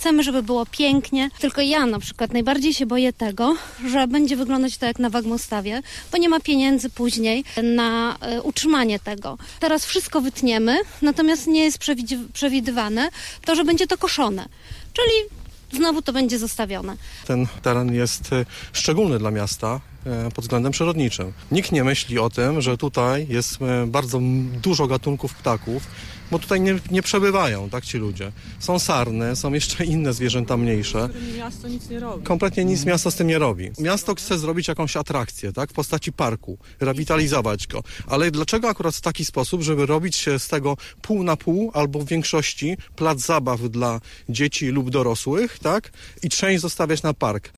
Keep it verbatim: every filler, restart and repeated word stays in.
chcemy, żeby było pięknie, tylko ja na przykład najbardziej się boję tego, że będzie wyglądać to jak na Wagmostawie, bo nie ma pieniędzy później na y, utrzymanie tego. Teraz wszystko wytniemy, natomiast nie jest przewidzi- przewidywane to, że będzie to koszone, czyli znowu to będzie zostawione. Ten teren jest szczególny dla miasta pod względem przyrodniczym. Nikt nie myśli o tym, że tutaj jest bardzo dużo gatunków ptaków, bo tutaj nie, nie przebywają, tak, ci ludzie. Są sarny, są jeszcze inne zwierzęta mniejsze. Miasto nic nie robi. Kompletnie nic miasto z tym nie robi. Miasto chce zrobić jakąś atrakcję, tak, w postaci parku, rewitalizować go. Ale dlaczego akurat w taki sposób, żeby robić z tego pół na pół, albo w większości plac zabaw dla dzieci lub dorosłych, tak, i część zostawiać na park?